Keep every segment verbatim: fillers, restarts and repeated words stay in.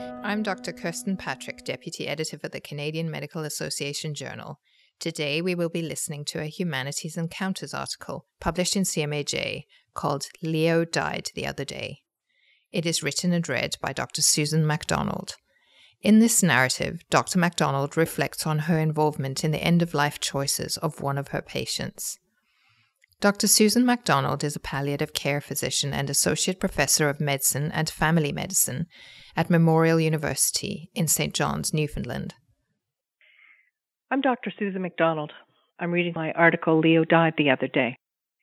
I'm Doctor Kirsten Patrick, Deputy Editor for the Canadian Medical Association Journal. Today we will be listening to a Humanities Encounters article published in C M A J called Leo Died the Other Day. It is written and read by Doctor Susan MacDonald. In this narrative, Doctor MacDonald reflects on her involvement in the end-of-life choices of one of her patients. Doctor Susan MacDonald is a palliative care physician and Associate Professor of Medicine and Family Medicine at Memorial University in Saint John's, Newfoundland. I'm Doctor Susan MacDonald. I'm reading my article, Leo Died the Other Day.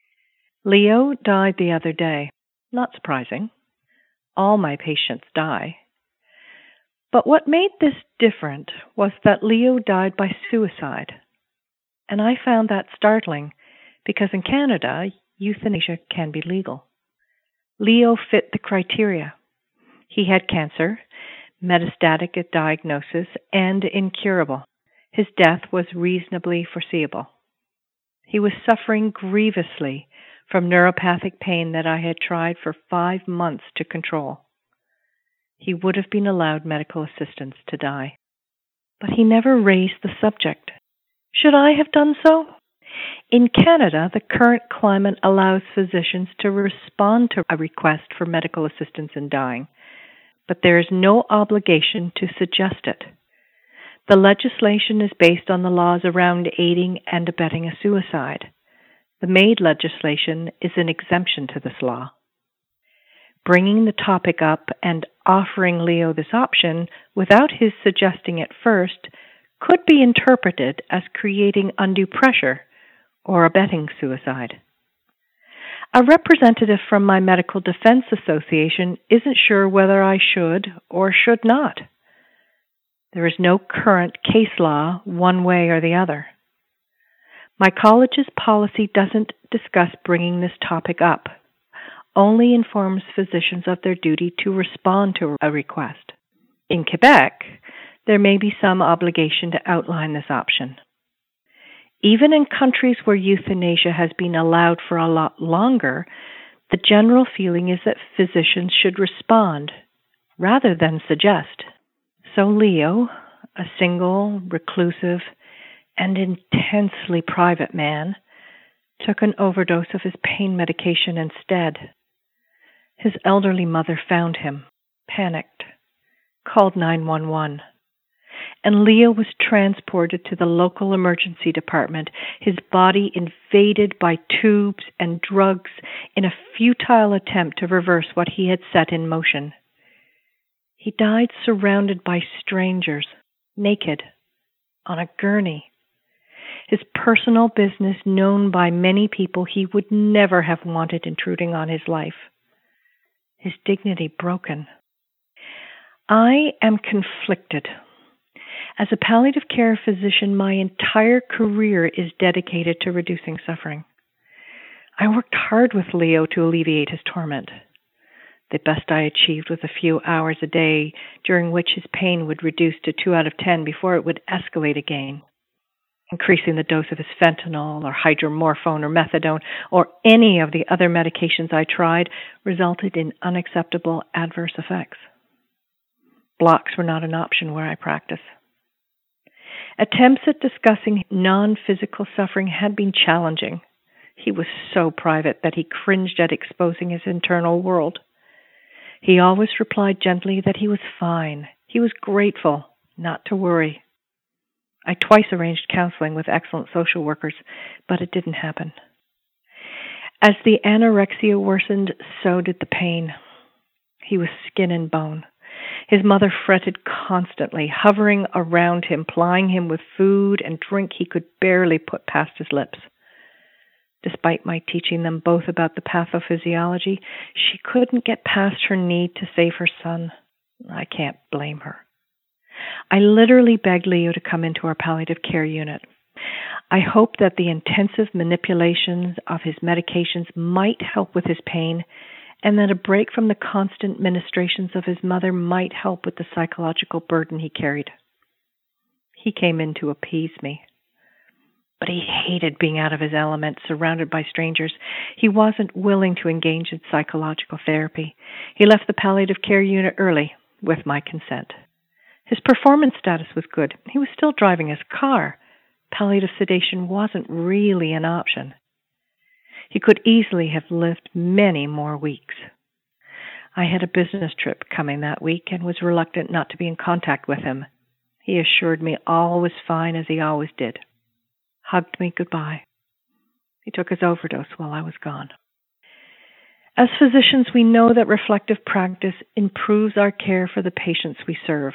Leo died the other day. Not surprising. All my patients die. But what made this different was that Leo died by suicide. And I found that startling because in Canada, euthanasia can be legal. Leo fit the criteria. He had cancer, metastatic at diagnosis, and incurable. His death was reasonably foreseeable. He was suffering grievously from neuropathic pain that I had tried for five months to control. He would have been allowed medical assistance to die. But he never raised the subject. Should I have done so? In Canada, the current climate allows physicians to respond to a request for medical assistance in dying, but there is no obligation to suggest it. The legislation is based on the laws around aiding and abetting a suicide. The MAID legislation is an exemption to this law. Bringing the topic up and offering Leo this option without his suggesting it first could be interpreted as creating undue pressure or abetting suicide. A representative from my Medical Defense Association isn't sure whether I should or should not. There is no current case law one way or the other. My college's policy doesn't discuss bringing this topic up, only informs physicians of their duty to respond to a request. In Quebec, there may be some obligation to outline this option. Even in countries where euthanasia has been allowed for a lot longer, the general feeling is that physicians should respond rather than suggest. So Leo, a single, reclusive, and intensely private man, took an overdose of his pain medication instead. His elderly mother found him, panicked, called nine one one. And Leo was transported to the local emergency department, his body invaded by tubes and drugs in a futile attempt to reverse what he had set in motion. He died surrounded by strangers, naked, on a gurney. His personal business known by many people he would never have wanted intruding on his life. His dignity broken. I am conflicted. As a palliative care physician, my entire career is dedicated to reducing suffering. I worked hard with Leo to alleviate his torment. The best I achieved was a few hours a day, during which his pain would reduce to two out of ten before it would escalate again. Increasing the dose of his fentanyl or hydromorphone or methadone or any of the other medications I tried resulted in unacceptable adverse effects. Blocks were not an option where I practice. Attempts at discussing non-physical suffering had been challenging. He was so private that he cringed at exposing his internal world. He always replied gently that he was fine. He was grateful, not to worry. I twice arranged counseling with excellent social workers, but it didn't happen. As the anorexia worsened, so did the pain. He was skin and bone. His mother fretted constantly, hovering around him, plying him with food and drink he could barely put past his lips. Despite my teaching them both about the pathophysiology, she couldn't get past her need to save her son. I can't blame her. I literally begged Leo to come into our palliative care unit. I hoped that the intensive manipulations of his medications might help with his pain, and that a break from the constant ministrations of his mother might help with the psychological burden he carried. He came in to appease me. But he hated being out of his element, surrounded by strangers. He wasn't willing to engage in psychological therapy. He left the palliative care unit early, with my consent. His performance status was good. He was still driving his car. Palliative sedation wasn't really an option. He could easily have lived many more weeks. I had a business trip coming that week and was reluctant not to be in contact with him. He assured me all was fine as he always did. Hugged me goodbye. He took his overdose while I was gone. As physicians, we know that reflective practice improves our care for the patients we serve.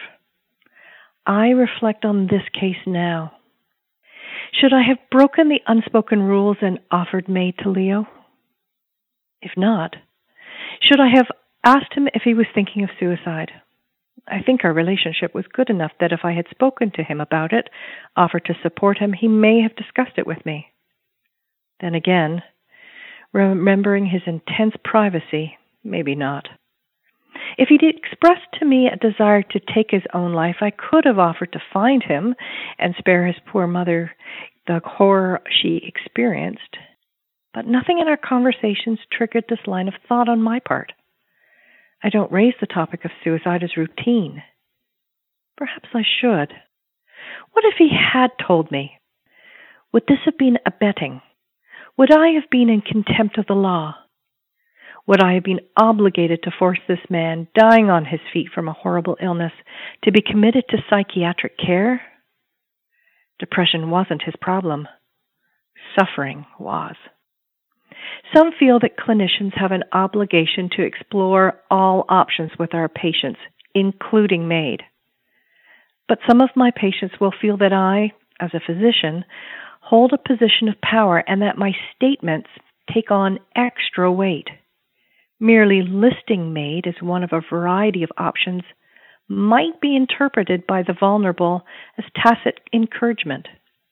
I reflect on this case now. Should I have broken the unspoken rules and offered May to Leo? If not, should I have asked him if he was thinking of suicide? I think our relationship was good enough that if I had spoken to him about it, offered to support him, he may have discussed it with me. Then again, remembering his intense privacy, maybe not. If he'd expressed to me a desire to take his own life, I could have offered to find him and spare his poor mother the horror she experienced. But nothing in our conversations triggered this line of thought on my part. I don't raise the topic of suicide as routine. Perhaps I should. What if he had told me? Would this have been abetting? Would I have been in contempt of the law? Would I have been obligated to force this man, dying on his feet from a horrible illness, to be committed to psychiatric care? Depression wasn't his problem. Suffering was. Some feel that clinicians have an obligation to explore all options with our patients, including MAID. But some of my patients will feel that I, as a physician, hold a position of power and that my statements take on extra weight. Merely listing MAID as one of a variety of options might be interpreted by the vulnerable as tacit encouragement.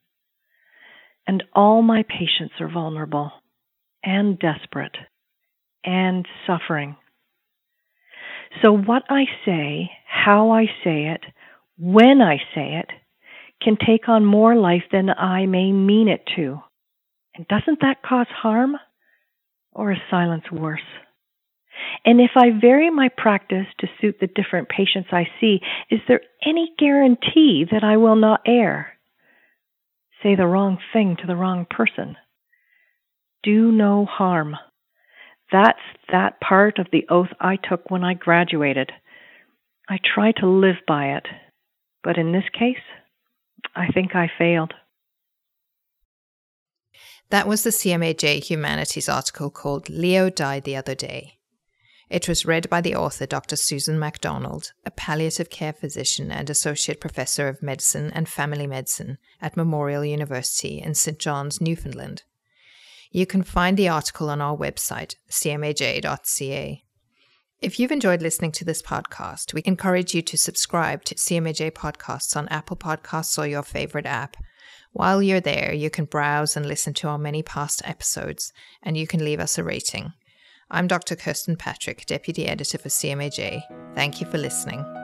And all my patients are vulnerable and desperate and suffering. So what I say, how I say it, when I say it, can take on more life than I may mean it to. And doesn't that cause harm? Or is silence worse? And if I vary my practice to suit the different patients I see, is there any guarantee that I will not err? Say the wrong thing to the wrong person? Do no harm. That's that part of the oath I took when I graduated. I try to live by it. But in this case, I think I failed. That was the C M A J Humanities article called Leo Died the Other Day. It was read by the author, Doctor Susan MacDonald, a palliative care physician and associate professor of medicine and family medicine at Memorial University in Saint John's, Newfoundland. You can find the article on our website, c m a j dot c a. If you've enjoyed listening to this podcast, we encourage you to subscribe to C M A J Podcasts on Apple Podcasts or your favorite app. While you're there, you can browse and listen to our many past episodes, and you can leave us a rating. I'm Doctor Kirsten Patrick, Deputy Editor for C M A J. Thank you for listening.